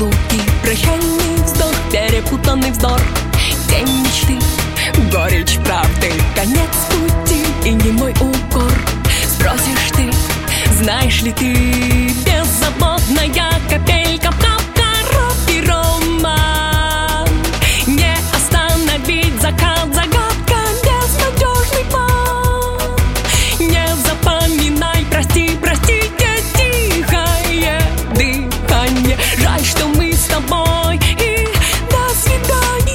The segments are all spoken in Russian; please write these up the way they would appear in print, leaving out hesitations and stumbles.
разлуки, прощальный вздох, перепутанный вздор, тень мечты, горечь правды, конец пути и немой укор. Спросишь ты, знаешь ли ты, беззаботная капелька в коробке роман. Не остановить закат, загадка, безнадежный план. Не запоминай, прости, простите, тихое дыхание. Жаль, что мы с тобой, и до свидания.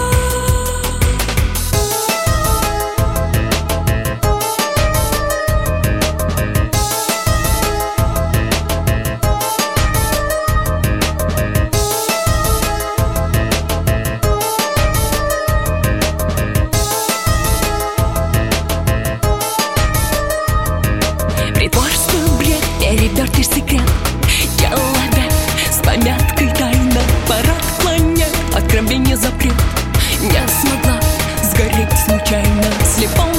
Притворство, бред, перевертыш секрет. Человек с пометкой тайна, парад планет, откровение запрет. Не смогла сгореть случайно, слепо